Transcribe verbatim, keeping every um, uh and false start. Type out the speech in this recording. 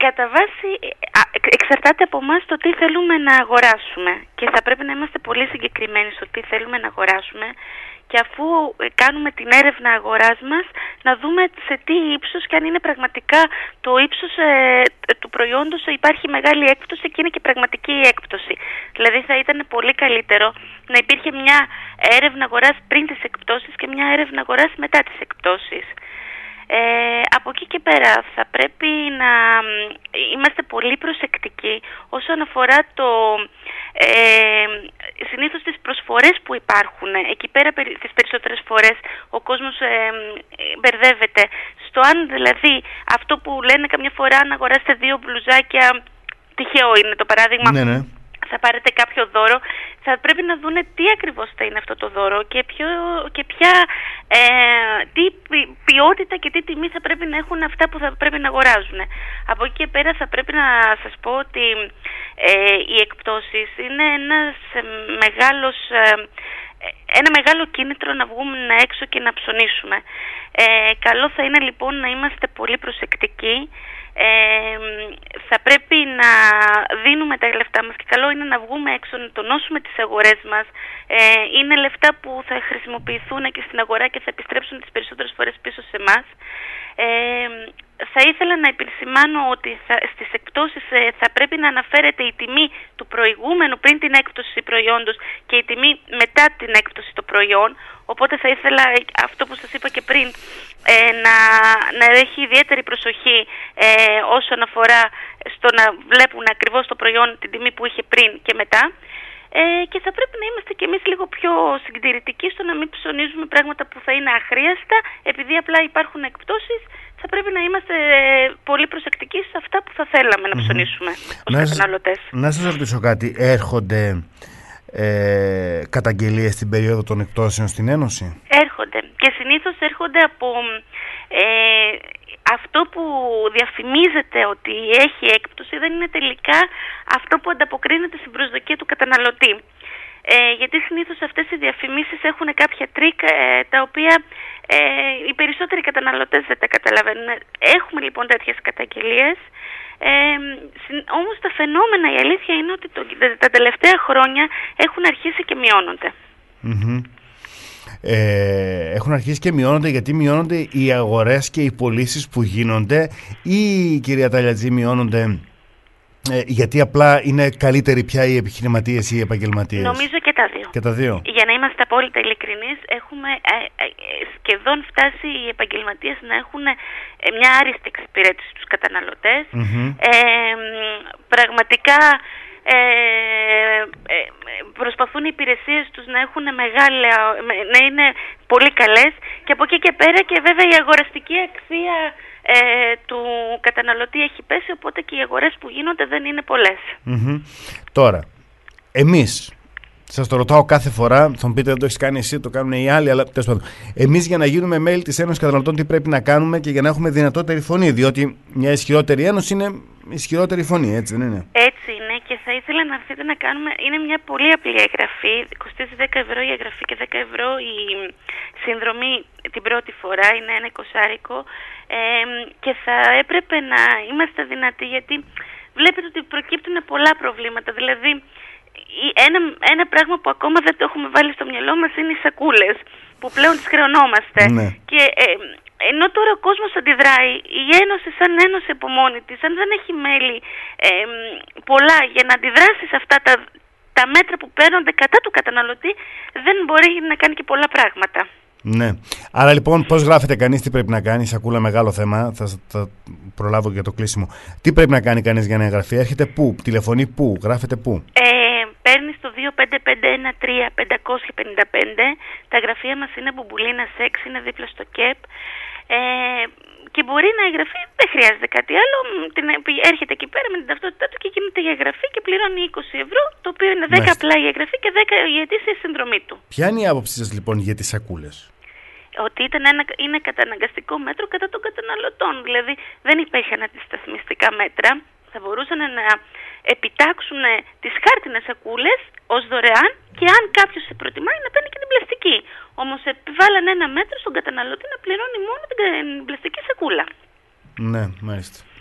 Κατά βάση εξαρτάται από εμάς το τι θέλουμε να αγοράσουμε και θα πρέπει να είμαστε πολύ συγκεκριμένοι στο τι θέλουμε να αγοράσουμε και αφού κάνουμε την έρευνα αγοράς μας να δούμε σε τι ύψος και αν είναι πραγματικά το ύψος ε, του προϊόντος υπάρχει μεγάλη έκπτωση και είναι και πραγματική έκπτωση. Δηλαδή θα ήταν πολύ καλύτερο να υπήρχε μια έρευνα αγοράς πριν τις εκπτώσεις και μια έρευνα αγοράς μετά τις εκπτώσεις. Ε, από εκεί και πέρα θα πρέπει να είμαστε πολύ προσεκτικοί όσον αφορά το, ε, συνήθως τις προσφορές που υπάρχουν. Εκεί πέρα τις περισσότερες φορές ο κόσμος ε, μπερδεύεται στο αν δηλαδή αυτό που λένε καμιά φορά αν αγοράσετε δύο μπλουζάκια, τυχαίο είναι το παράδειγμα, ναι, ναι. θα πάρετε κάποιο δώρο, θα πρέπει να δούνε τι ακριβώς θα είναι αυτό το δώρο και, ποιο, και ποια ε, τι ποιότητα και τι τιμή θα πρέπει να έχουν αυτά που θα πρέπει να αγοράζουν. Από εκεί και πέρα θα πρέπει να σας πω ότι ε, οι εκπτώσεις είναι ένας μεγάλος, ε, ένα μεγάλο κίνητρο να βγούμε έξω και να ψωνίσουμε. Ε, καλό θα είναι λοιπόν να είμαστε πολύ προσεκτικοί. Ε, θα πρέπει να δίνουμε τα λεφτά μας και καλό είναι να βγούμε έξω, να τονώσουμε τις αγορές μας. Ε, είναι λεφτά που θα χρησιμοποιηθούν και στην αγορά και θα επιστρέψουν τις περισσότερες φορές πίσω σε εμάς. Ε, θα ήθελα να επισημάνω ότι θα, στις εκπτώσεις ε, θα πρέπει να αναφέρεται η τιμή του προηγούμενου πριν την έκπτωση προϊόντος και η τιμή μετά την έκπτωση το προϊόν. Οπότε θα ήθελα αυτό που σας είπα και πριν ε, να, να έχει ιδιαίτερη προσοχή ε, όσον αφορά στο να βλέπουν ακριβώς το προϊόν την τιμή που είχε πριν και μετά. Ε, και θα πρέπει να είμαστε κι εμείς λίγο πιο συντηρητικοί στο να μην ψωνίζουμε πράγματα που θα είναι αχρίαστα επειδή απλά υπάρχουν εκπτώσεις. Θα πρέπει να είμαστε πολύ προσεκτικοί σε αυτά που θα θέλαμε να ψωνίσουμε mm-hmm. ως καταναλωτές. Να σας ρωτήσω κάτι, έρχονται ε, καταγγελίες στην περίοδο των εκπτώσεων στην Ένωση? Έρχονται και συνήθως έρχονται από ε, αυτό που διαφημίζεται ότι έχει έκπτωση δεν είναι τελικά αυτό που ανταποκρίνεται στην προσδοκία του καταναλωτή. Ε, γιατί συνήθως αυτές οι διαφημίσεις έχουν κάποια τρίκ ε, τα οποία ε, οι περισσότεροι καταναλωτές δεν τα καταλαβαίνουν. Έχουμε λοιπόν τέτοιες καταγγελίες, ε, όμως τα φαινόμενα η αλήθεια είναι ότι το, τα τελευταία χρόνια έχουν αρχίσει και μειώνονται. Mm-hmm. Ε, έχουν αρχίσει και μειώνονται γιατί μειώνονται οι αγορές και οι πωλήσεις που γίνονται ή κυρία Ταλιατζή μειώνονται Ε, γιατί απλά είναι καλύτεροι πια οι επιχειρηματίες ή οι επαγγελματίες? Νομίζω και τα δύο. Και τα δύο. Για να είμαστε απόλυτα ειλικρινείς, έχουμε ε, ε, σχεδόν φτάσει οι επαγγελματίες να έχουν ε, μια άριστη εξυπηρέτηση στους καταναλωτές. Mm-hmm. Ε, πραγματικά ε, ε, προσπαθούν οι υπηρεσίες τους να έχουν μεγάλα, να είναι πολύ καλές και από εκεί και πέρα και βέβαια η αγοραστική αξία Ε, του καταναλωτή έχει πέσει, οπότε και οι αγορές που γίνονται δεν είναι πολλές. Mm-hmm. Τώρα, εμείς, σας το ρωτάω κάθε φορά, θα μου πείτε δεν το έχεις κάνει εσύ, το κάνουν οι άλλοι, αλλά τέλος πάντων, εμείς για να γίνουμε μέλη της Ένωσης Καταναλωτών τι πρέπει να κάνουμε και για να έχουμε δυνατότερη φωνή, διότι μια ισχυρότερη ένωση είναι ισχυρότερη φωνή, έτσι δεν είναι? Έτσι είναι και θα ήθελα να έρθετε να κάνουμε, είναι μια πολύ απλή εγγραφή, κοστίζει δέκα ευρώ η εγγραφή και δέκα ευρώ η συνδρομή την πρώτη φορά, είναι ένα εικοσάρικο. Ε, και θα έπρεπε να είμαστε δυνατοί γιατί βλέπετε ότι προκύπτουν πολλά προβλήματα. Δηλαδή ένα, ένα πράγμα που ακόμα δεν το έχουμε βάλει στο μυαλό μας είναι οι σακούλες που πλέον τις χρεωνόμαστε. Ναι. Και ε, ενώ τώρα ο κόσμος αντιδράει, η Ένωση σαν Ένωση από μόνη της, αν δεν έχει μέλη ε, πολλά για να αντιδράσει σε αυτά τα, τα μέτρα που παίρνονται κατά του καταναλωτή, δεν μπορεί να κάνει και πολλά πράγματα. Ναι. Άρα λοιπόν πώς γράφεται κανείς, τι πρέπει να κάνει? Σακούλα, μεγάλο θέμα, θα, θα προλάβω για το κλείσιμο. Τι πρέπει να κάνει κανείς για να εγγραφεί? Έρχεται πού, τηλεφωνεί πού, γράφεται πού? Ε, παίρνει στο δύο πέντε πέντε ένα τρία πέντε πέντε πέντε. Τα γραφεία μας είναι Μπουμπουλίνας έξι, είναι δίπλα στο ΚΕΠ. Ε, και μπορεί να εγγραφεί, δεν χρειάζεται κάτι άλλο. Την, έρχεται εκεί πέρα με την ταυτότητά του και γίνεται η εγγραφή και πληρώνει είκοσι ευρώ, το οποίο είναι δέκα Μάλιστα. απλά η εγγραφή και δέκα η ετήσια συνδρομή του. Ποια είναι η άποψή σας λοιπόν για τις σακούλες? Ότι ήταν ένα, είναι καταναγκαστικό μέτρο κατά των καταναλωτών. Δηλαδή δεν υπήρχαν αντισταθμιστικά μέτρα. Θα μπορούσαν να επιτάξουν τις χάρτινες σακούλες ως δωρεάν και αν κάποιος σε προτιμάει να παίρνει και την πλαστική. Όμως επιβάλλαν ένα μέτρο στον καταναλωτή να πληρώνει μόνο την πλαστική σακούλα. Ναι, μάλιστα.